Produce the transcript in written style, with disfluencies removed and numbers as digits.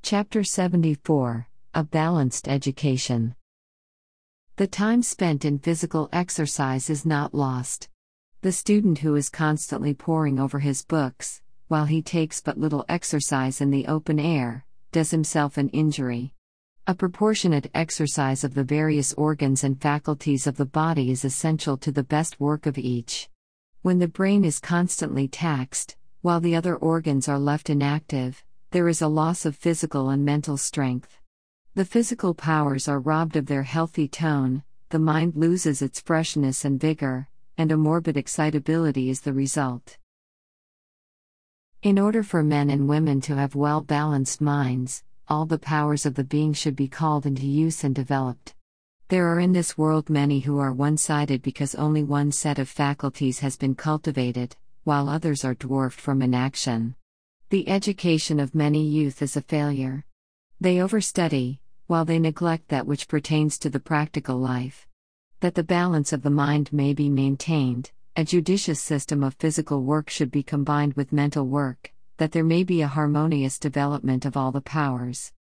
Chapter 74: A Balanced Education. The time spent in physical exercise is not lost. The student who is constantly poring over his books, while he takes but little exercise in the open air, does himself an injury. A proportionate exercise of the various organs and faculties of the body is essential to the best work of each. When the brain is constantly taxed, while the other organs are left inactive, there is a loss of physical and mental strength. The physical powers are robbed of their healthy tone, the mind loses its freshness and vigor, and a morbid excitability is the result. In order for men and women to have well-balanced minds, all the powers of the being should be called into use and developed. There are in this world many who are one-sided because only one set of faculties has been cultivated, while others are dwarfed from inaction. The education of many youth is a failure. They overstudy, while they neglect that which pertains to the practical life. That the balance of the mind may be maintained, a judicious system of physical work should be combined with mental work, that there may be a harmonious development of all the powers.